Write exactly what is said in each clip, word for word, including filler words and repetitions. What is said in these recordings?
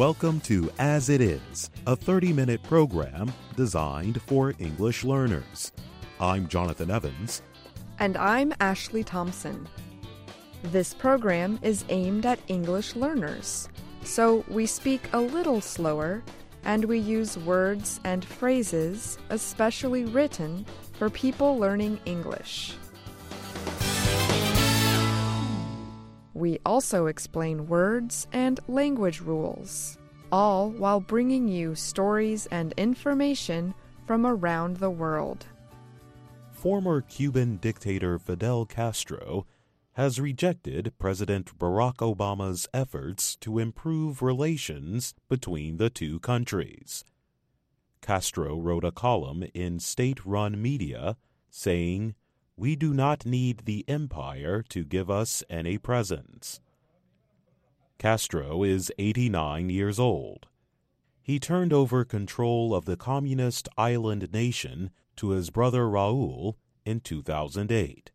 Welcome to As It Is, a thirty-minute program designed for English learners. I'm Jonathan Evans. And I'm Ashley Thompson. This program is aimed at English learners, so we speak a little slower and we use words and phrases especially written for people learning English. We also explain words and language rules, all while bringing you stories and information from around the world. Former Cuban dictator Fidel Castro has rejected President Barack Obama's efforts to improve relations between the two countries. Castro wrote a column in state-run media saying, "We do not need the empire to give us any presents." Castro is eighty-nine years old. He turned over control of the communist island nation to his brother Raul in two thousand eight.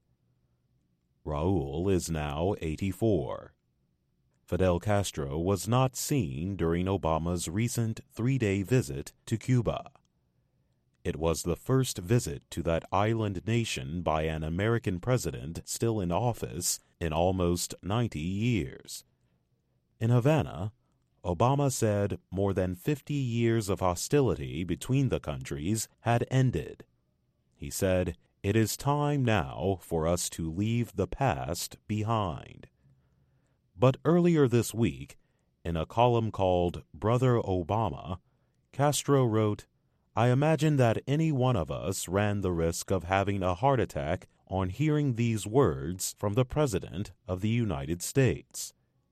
Raul is now eighty-four. Fidel Castro was not seen during Obama's recent three-day visit to Cuba. It was the first visit to that island nation by an American president still in office in almost ninety years. In Havana, Obama said more than fifty years of hostility between the countries had ended. He said, "It is time now for us to leave the past behind." But earlier this week, in a column called Brother Obama, Castro wrote, "I imagine that any one of us ran the risk of having a heart attack on hearing these words from the President of the United States."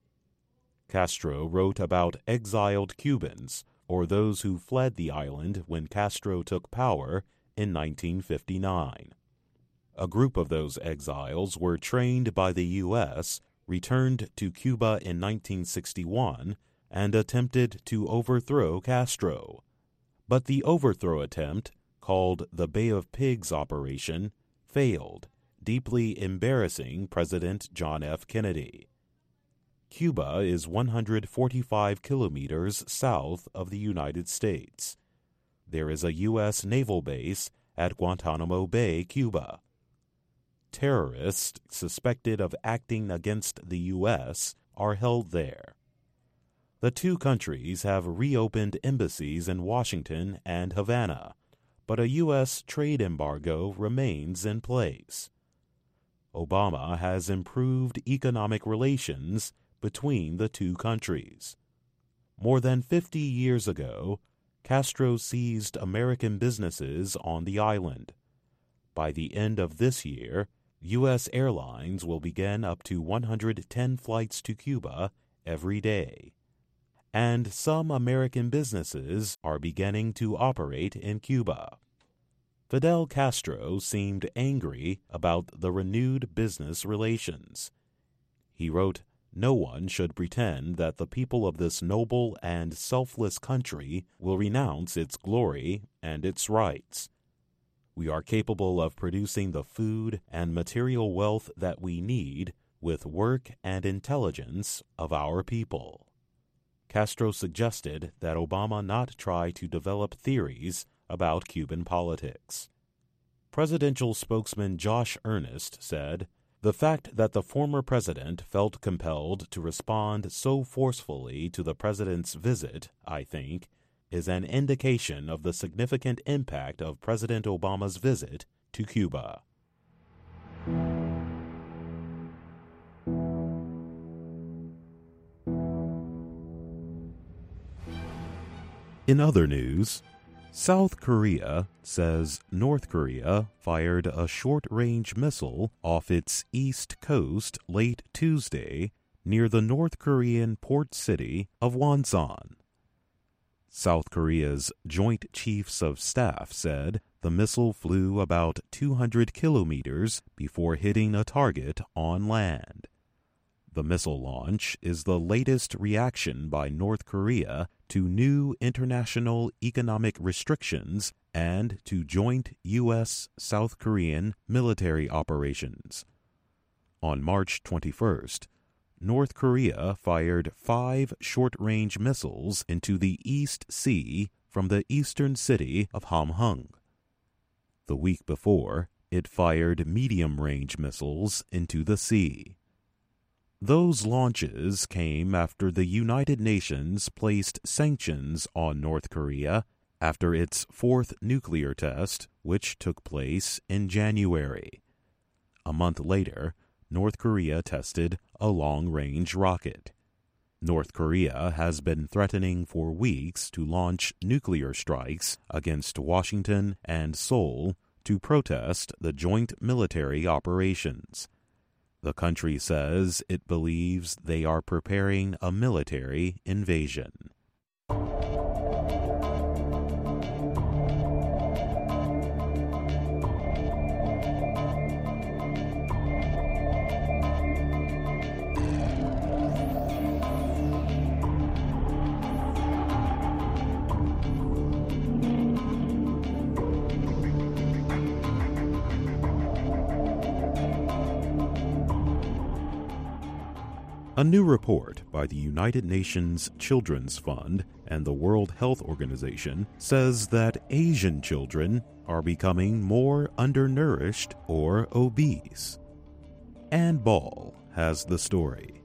Castro wrote about exiled Cubans, or those who fled the island when Castro took power in nineteen fifty-nine. A group of those exiles were trained by the U S, returned to Cuba in nineteen sixty-one, and attempted to overthrow Castro. But the overthrow attempt, called the Bay of Pigs operation, failed, deeply embarrassing President John F. Kennedy. Cuba is one hundred forty-five kilometers south of the United States. There is a U S naval base at Guantanamo Bay, Cuba. Terrorists suspected of acting against the U S are held there. The two countries have reopened embassies in Washington and Havana, but a U S trade embargo remains in place. Obama has improved economic relations between the two countries. More than fifty years ago, Castro seized American businesses on the island. By the end of this year, U S airlines will begin up to one hundred ten flights to Cuba every day. And some American businesses are beginning to operate in Cuba. Fidel Castro seemed angry about the renewed business relations. He wrote, "No one should pretend that the people of this noble and selfless country will renounce its glory and its rights. We are capable of producing the food and material wealth that we need with work and intelligence of our people." Castro suggested that Obama not try to develop theories about Cuban politics. Presidential spokesman Josh Earnest said, "The fact that the former president felt compelled to respond so forcefully to the president's visit, I think, is an indication of the significant impact of President Obama's visit to Cuba." In other news, South Korea says North Korea fired a short-range missile off its east coast late Tuesday near the North Korean port city of Wonsan. South Korea's Joint Chiefs of Staff said the missile flew about two hundred kilometers before hitting a target on land. The missile launch is the latest reaction by North Korea to new international economic restrictions and to joint U S South Korean military operations. On March twenty-first, North Korea fired five short-range missiles into the East Sea from the eastern city of Hamhung. The week before, it fired medium-range missiles into the sea. Those launches came after the United Nations placed sanctions on North Korea after its fourth nuclear test, which took place in January. A month later, North Korea tested a long-range rocket. North Korea has been threatening for weeks to launch nuclear strikes against Washington and Seoul to protest the joint military operations. The country says it believes they are preparing a military invasion. A new report by the United Nations Children's Fund and the World Health Organization says that Asian children are becoming more undernourished or obese. Ann Ball has the story.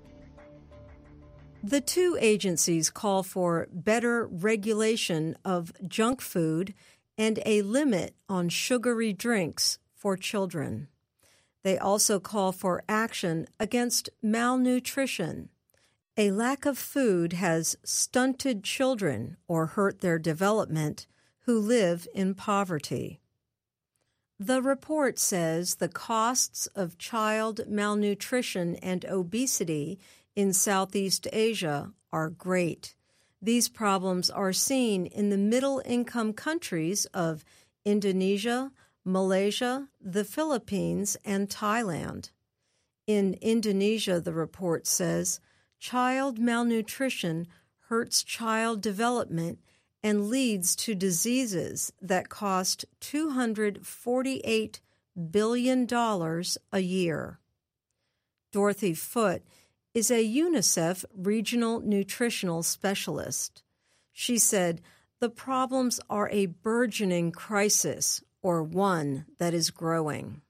The two agencies call for better regulation of junk food and a limit on sugary drinks for children. They also call for action against malnutrition. A lack of food has stunted children or hurt their development who live in poverty. The report says the costs of child malnutrition and obesity in Southeast Asia are great. These problems are seen in the middle-income countries of Indonesia, Malaysia, the Philippines, and Thailand. In Indonesia, the report says, child malnutrition hurts child development and leads to diseases that cost two hundred forty-eight billion dollars a year. Dorothy Foote is a UNICEF regional nutritional specialist. She said, the problems are a burgeoning crisis, or one that is growing.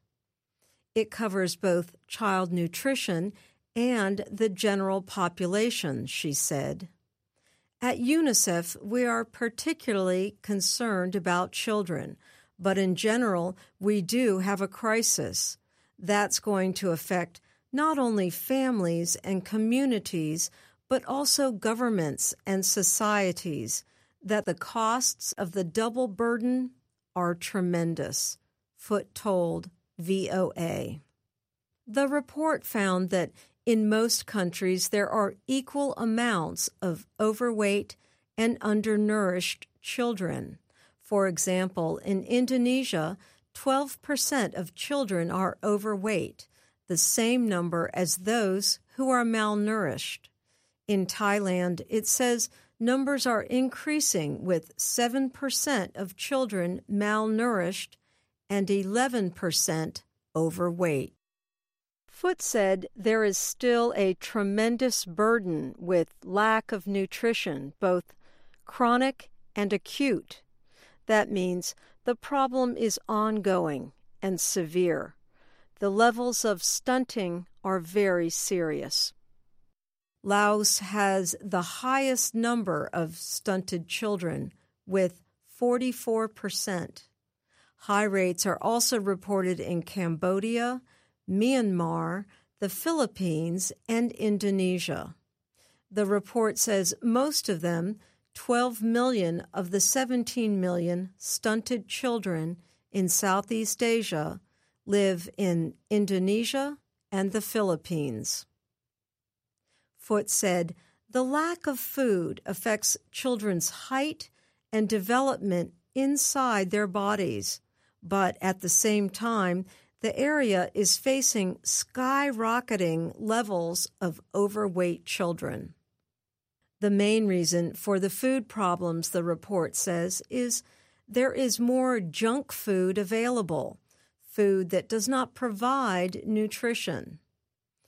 It covers both child nutrition and the general population, she said. At UNICEF, we are particularly concerned about children, but in general, we do have a crisis. That's going to affect not only families and communities, but also governments and societies, that the costs of the double burden are tremendous, Foote told V O A. The report found that in most countries there are equal amounts of overweight and undernourished children. For example, in Indonesia, twelve percent of children are overweight, the same number as those who are malnourished. In Thailand, it says numbers are increasing with seven percent of children malnourished and eleven percent overweight. Foote said there is still a tremendous burden with lack of nutrition, both chronic and acute. That means the problem is ongoing and severe. The levels of stunting are very serious. Laos has the highest number of stunted children, with forty-four percent. High rates are also reported in Cambodia, Myanmar, the Philippines, and Indonesia. The report says most of them, twelve million of the seventeen million stunted children in Southeast Asia, live in Indonesia and the Philippines. Foote said, the lack of food affects children's height and development inside their bodies, but at the same time, the area is facing skyrocketing levels of overweight children. The main reason for the food problems, the report says, is there is more junk food available, food that does not provide nutrition.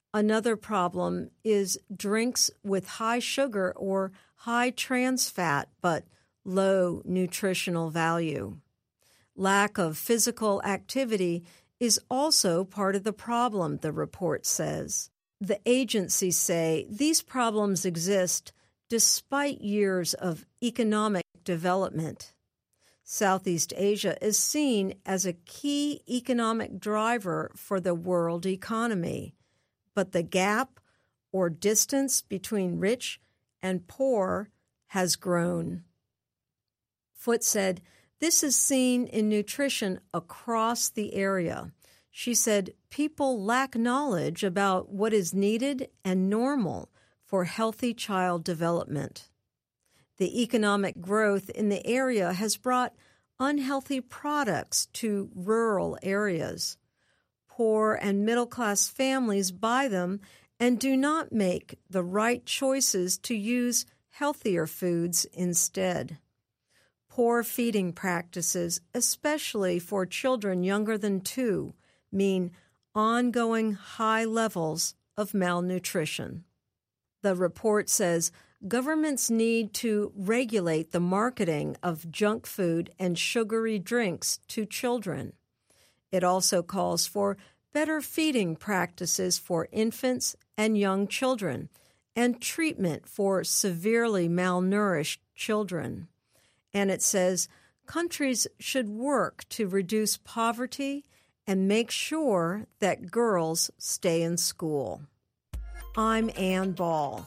Another problem is drinks with high sugar or high trans fat but low nutritional value. Lack of physical activity is also part of the problem, the report says. The agencies say these problems exist despite years of economic development. Southeast Asia is seen as a key economic driver for the world economy, but the gap or distance between rich and poor has grown. Foote said, "This is seen in nutrition across the area." She said, "People lack knowledge about what is needed and normal for healthy child development." The economic growth in the area has brought unhealthy products to rural areas. Poor and middle-class families buy them and do not make the right choices to use healthier foods instead. Poor feeding practices, especially for children younger than two, mean ongoing high levels of malnutrition. The report says governments need to regulate the marketing of junk food and sugary drinks to children. It also calls for better feeding practices for infants and young children and treatment for severely malnourished children. And it says countries should work to reduce poverty and make sure that girls stay in school. I'm Ann Ball.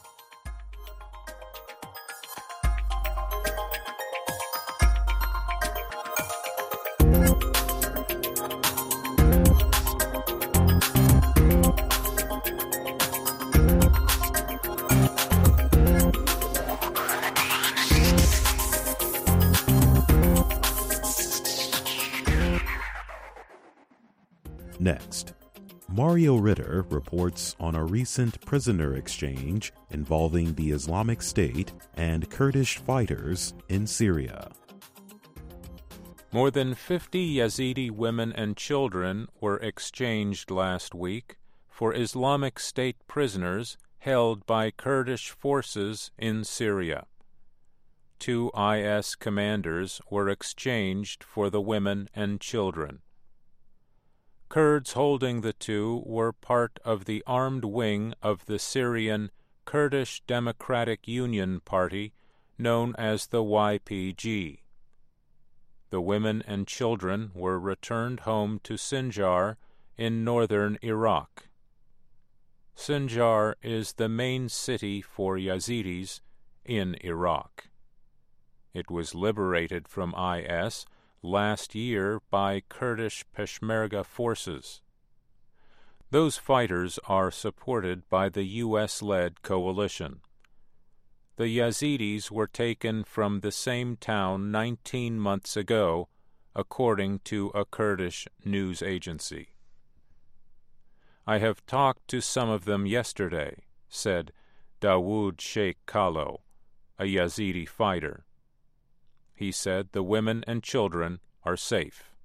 Next, Mario Ritter reports on a recent prisoner exchange involving the Islamic State and Kurdish fighters in Syria. More than fifty Yazidi women and children were exchanged last week for Islamic State prisoners held by Kurdish forces in Syria. Two I S commanders were exchanged for the women and children. Kurds holding the two were part of the armed wing of the Syrian Kurdish Democratic Union Party, known as the Y P G. The women and children were returned home to Sinjar in northern Iraq. Sinjar is the main city for Yazidis in Iraq. It was liberated from I S last year by Kurdish Peshmerga forces. Those fighters are supported by the U S-led coalition. The Yazidis were taken from the same town nineteen months ago, according to a Kurdish news agency. "I have talked to some of them yesterday," said Dawood Sheikh Kalo, a Yazidi fighter. He said the women and children are safe.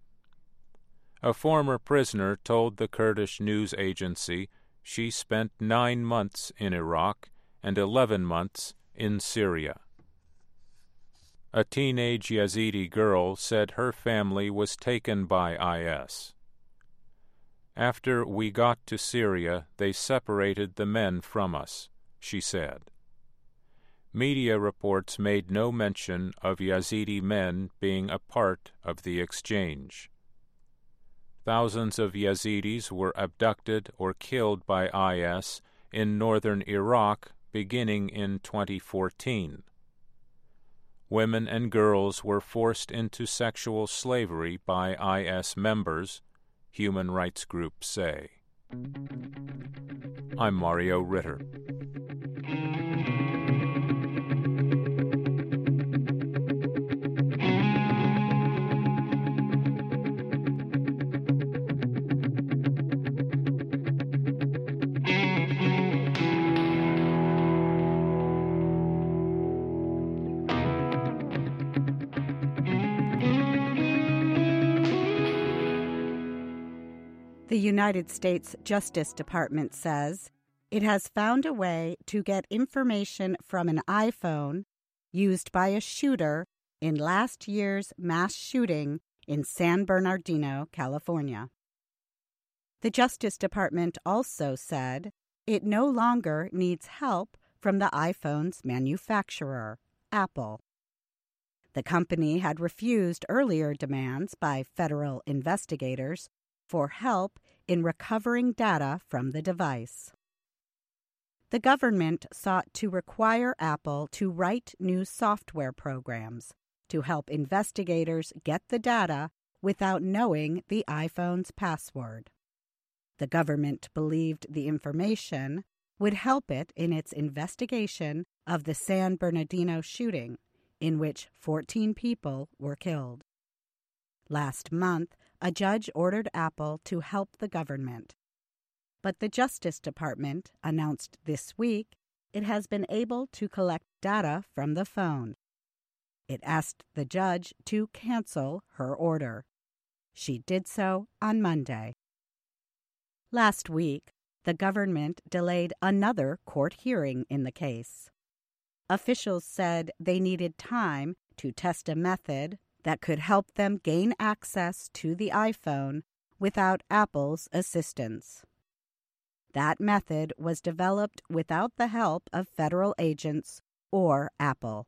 A former prisoner told the Kurdish news agency she spent nine months in Iraq and eleven months in Syria. A teenage Yazidi girl said her family was taken by I S. "After we got to Syria, they separated the men from us," she said. Media reports made no mention of Yazidi men being a part of the exchange. Thousands of Yazidis were abducted or killed by I S in northern Iraq beginning in twenty fourteen. Women and girls were forced into sexual slavery by I S members, human rights groups say. I'm Mario Ritter. The United States Justice Department says it has found a way to get information from an iPhone used by a shooter in last year's mass shooting in San Bernardino, California. The Justice Department also said it no longer needs help from the iPhone's manufacturer, Apple. The company had refused earlier demands by federal investigators for help in recovering data from the device. The government sought to require Apple to write new software programs to help investigators get the data without knowing the iPhone's password. The government believed the information would help it in its investigation of the San Bernardino shooting, in which fourteen people were killed. Last month, a judge ordered Apple to help the government. But the Justice Department announced this week it has been able to collect data from the phone. It asked the judge to cancel her order. She did so on Monday. Last week, the government delayed another court hearing in the case. Officials said they needed time to test a method that could help them gain access to the iPhone without Apple's assistance. That method was developed without the help of federal agents or Apple.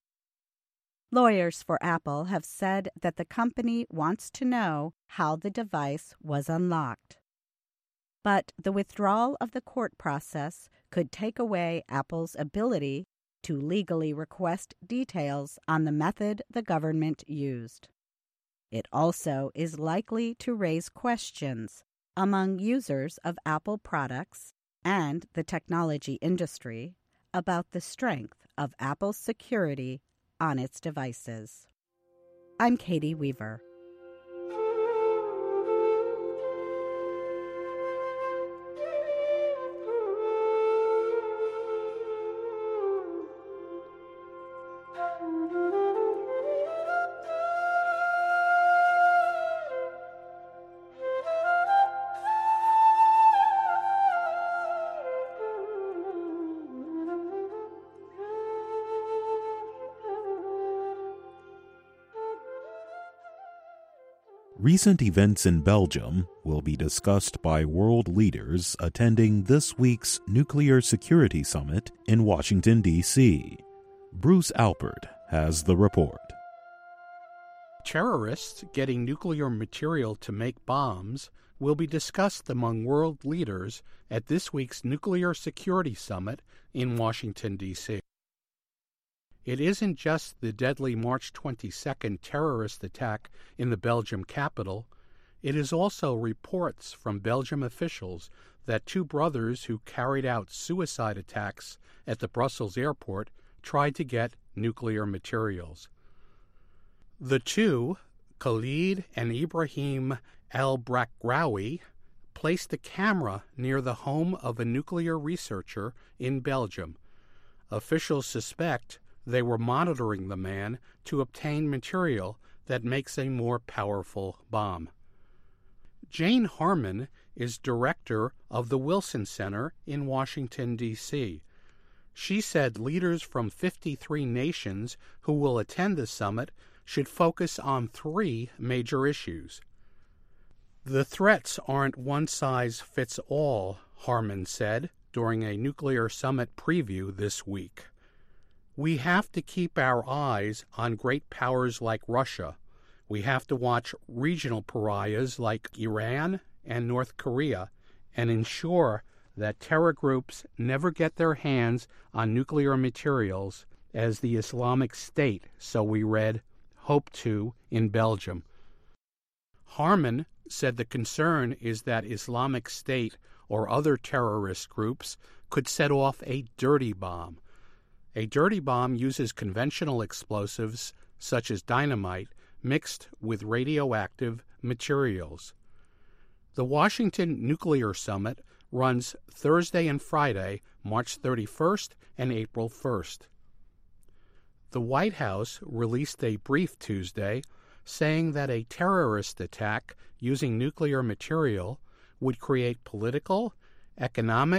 Lawyers for Apple have said that the company wants to know how the device was unlocked. But the withdrawal of the court process could take away Apple's ability to legally request details on the method the government used. It also is likely to raise questions among users of Apple products and the technology industry about the strength of Apple's security on its devices. I'm Katie Weaver. Recent events in Belgium will be discussed by world leaders attending this week's Nuclear Security Summit in Washington, D C Bruce Alpert has the report. Terrorists getting nuclear material to make bombs will be discussed among world leaders at this week's Nuclear Security Summit in Washington, D C It isn't just the deadly March twenty-second terrorist attack in the Belgium capital. It is also reports from Belgium officials that two brothers who carried out suicide attacks at the Brussels airport tried to get nuclear materials. The two, Khalid and Ibrahim al-Brakrawi, placed a camera near the home of a nuclear researcher in Belgium. Officials suspect they were monitoring the man to obtain material that makes a more powerful bomb. Jane Harmon is director of the Wilson Center in Washington, D C She said leaders from fifty-three nations who will attend the summit should focus on three major issues. The threats aren't one-size-fits-all, Harmon said during a nuclear summit preview this week. We have to keep our eyes on great powers like Russia. We have to watch regional pariahs like Iran and North Korea and ensure that terror groups never get their hands on nuclear materials, as the Islamic State, so we read, hoped to in Belgium. Harmon said the concern is that Islamic State or other terrorist groups could set off a dirty bomb. A dirty bomb uses conventional explosives, such as dynamite, mixed with radioactive materials. The Washington Nuclear Summit runs Thursday and Friday, March thirty-first and April first. The White House released a brief Tuesday saying that a terrorist attack using nuclear material would create political, economic,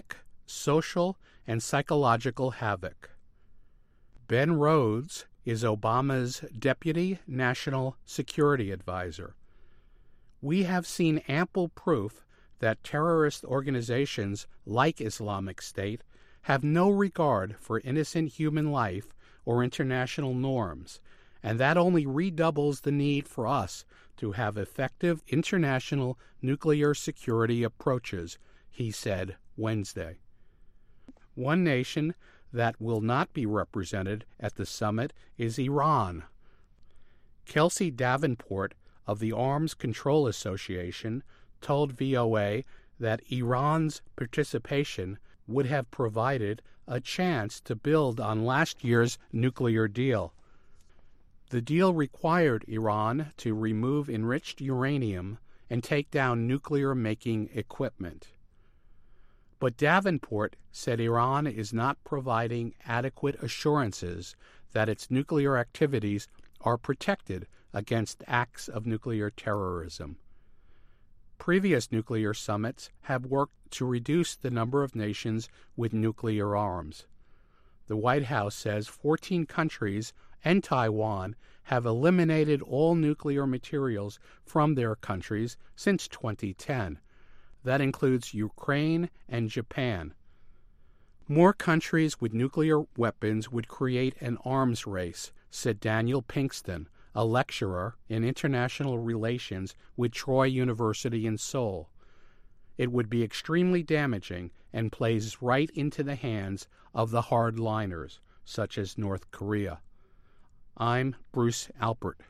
social and psychological havoc. Ben Rhodes is Obama's Deputy National Security Advisor. We have seen ample proof that terrorist organizations like Islamic State have no regard for innocent human life or international norms, and that only redoubles the need for us to have effective international nuclear security approaches, he said Wednesday. One nation that will not be represented at the summit is Iran. Kelsey Davenport of the Arms Control Association told V O A that Iran's participation would have provided a chance to build on last year's nuclear deal. The deal required Iran to remove enriched uranium and take down nuclear-making equipment. But Davenport said Iran is not providing adequate assurances that its nuclear activities are protected against acts of nuclear terrorism. Previous nuclear summits have worked to reduce the number of nations with nuclear arms. The White House says fourteen countries and Taiwan have eliminated all nuclear materials from their countries since twenty ten. That includes Ukraine and Japan. More countries with nuclear weapons would create an arms race, said Daniel Pinkston, a lecturer in international relations with Troy University in Seoul. It would be extremely damaging and plays right into the hands of the hardliners, such as North Korea. I'm Bruce Alpert.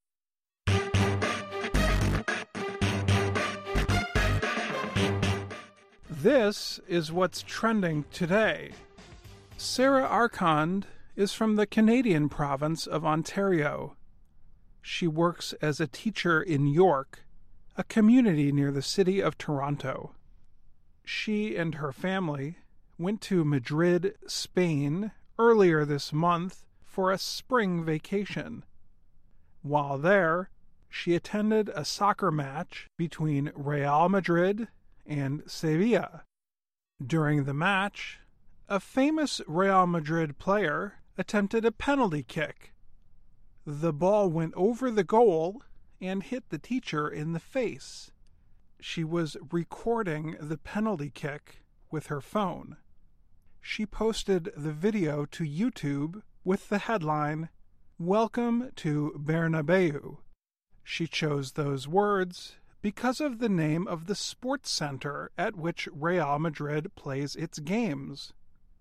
This is what's trending today. Sarah Arcand is from the Canadian province of Ontario. She works as a teacher in York, a community near the city of Toronto. She and her family went to Madrid, Spain, earlier this month for a spring vacation. While there, she attended a soccer match between Real Madrid and Sevilla. During the match, a famous Real Madrid player attempted a penalty kick. The ball went over the goal and hit the teacher in the face. She was recording the penalty kick with her phone. She posted the video to YouTube with the headline, "Welcome to Bernabeu." She chose those words because of the name of the sports center at which Real Madrid plays its games.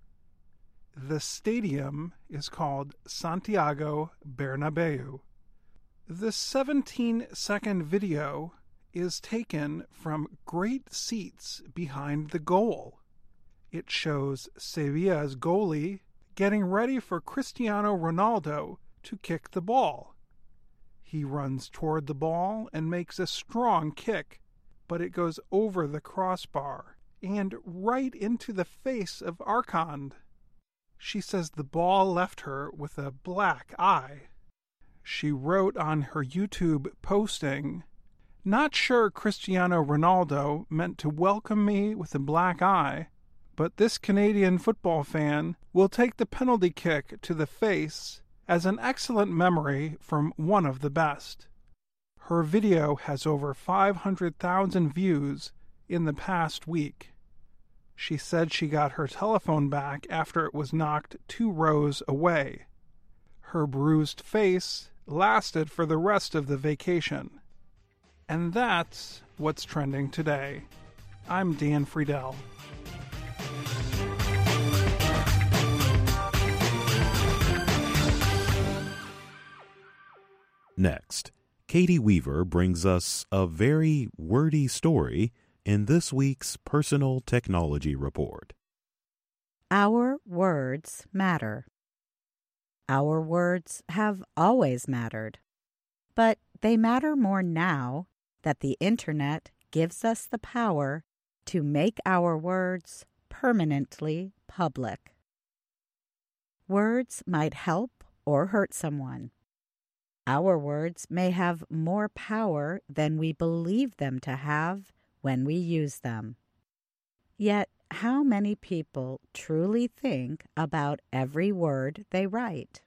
The stadium is called Santiago Bernabeu. The seventeen-second video is taken from great seats behind the goal. It shows Sevilla's goalie getting ready for Cristiano Ronaldo to kick the ball. He runs toward the ball and makes a strong kick, but it goes over the crossbar and right into the face of Arcand. She says the ball left her with a black eye. She wrote on her YouTube posting, "Not sure Cristiano Ronaldo meant to welcome me with a black eye, but this Canadian football fan will take the penalty kick to the face as an excellent memory from one of the best." Her video has over five hundred thousand views in the past week. She said she got her telephone back after it was knocked two rows away. Her bruised face lasted for the rest of the vacation. And that's what's trending today. I'm Dan Friedel. Next, Katie Weaver brings us a very wordy story in this week's Personal Technology Report. Our words matter. Our words have always mattered, but they matter more now that the Internet gives us the power to make our words permanently public. Words might help or hurt someone. Our words may have more power than we believe them to have when we use them. Yet how many people truly think about every word they write.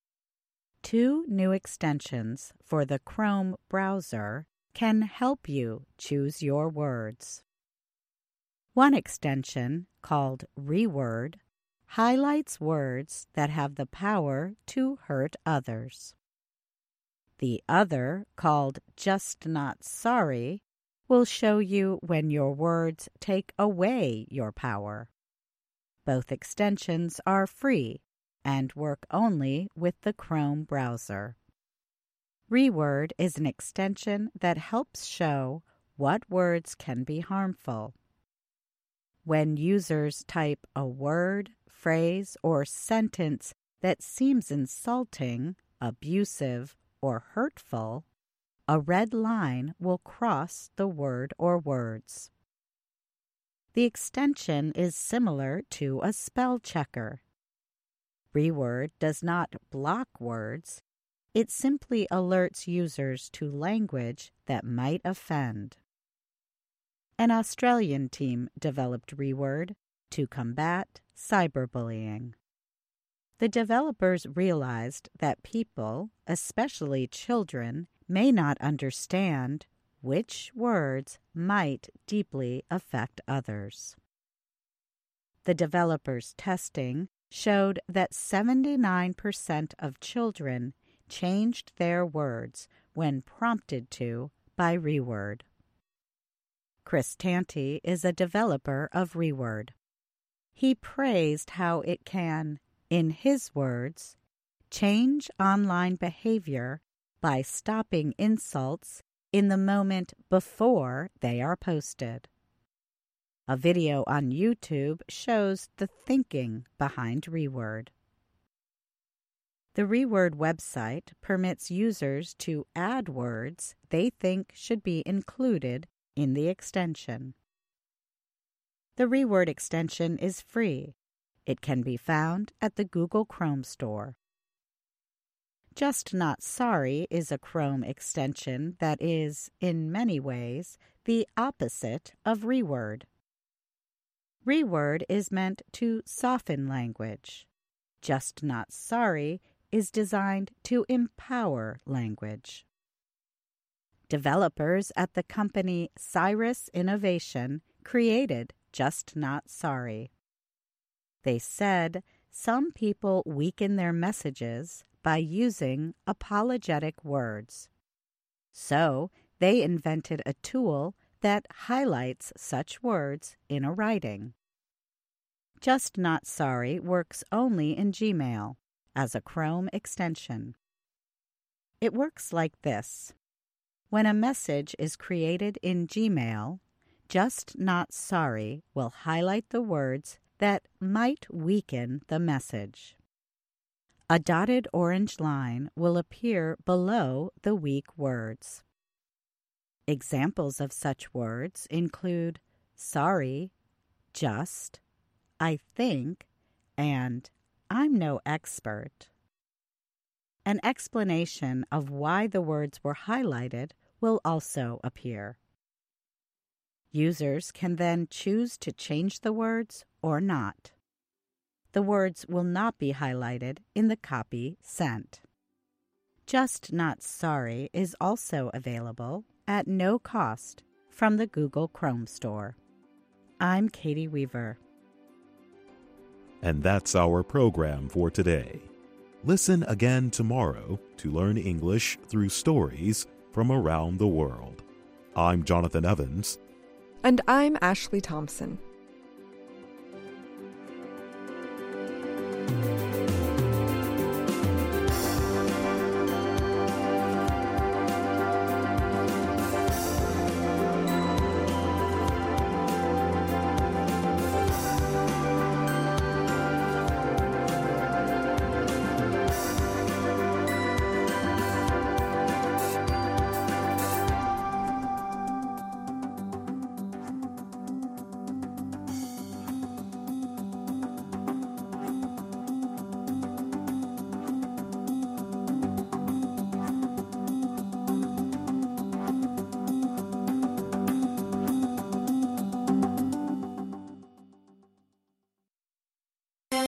Two new extensions for the Chrome browser can help you choose your words. One extension, called Reword, highlights words that have the power to hurt others. The other, called Just Not Sorry, will show you when your words take away your power. Both extensions are free and work only with the Chrome browser. Reword is an extension that helps show what words can be harmful. When users type a word, phrase, or sentence that seems insulting, abusive, or hurtful, a red line will cross the word or words. The extension is similar to a spell checker. Reword does not block words. It simply alerts users to language that might offend. An Australian team developed Reword to combat cyberbullying. The developers realized that people, especially children, may not understand which words might deeply affect others. The developers' testing showed that seventy-nine percent of children changed their words when prompted to by Reword. Chris Tanti is a developer of Reword. He praised how it can, in his words, change online behavior by stopping insults in the moment before they are posted. A video on YouTube shows the thinking behind Reword. The Reword website permits users to add words they think should be included in the extension. The Reword extension is free. It can be found at the Google Chrome store. Just Not Sorry is a Chrome extension that is, in many ways, the opposite of Reword. Reword is meant to soften language. Just Not Sorry is designed to empower language. Developers at the company Cyrus Innovation created Just Not Sorry. They said some people weaken their messages by using apologetic words. So they invented a tool that highlights such words in a writing. Just Not Sorry works only in Gmail as a Chrome extension. It works like this. When a message is created in Gmail, Just Not Sorry will highlight the words that might weaken the message. A dotted orange line will appear below the weak words. Examples of such words include sorry, just, I think, and I'm no expert. An explanation of why the words were highlighted will also appear. Users can then choose to change the words or not. The words will not be highlighted in the copy sent. Just Not Sorry is also available at no cost from the Google Chrome store. I'm Katie Weaver. And that's our program for today. Listen again tomorrow to learn English through stories from around the world. I'm Jonathan Evans. And I'm Ashley Thompson.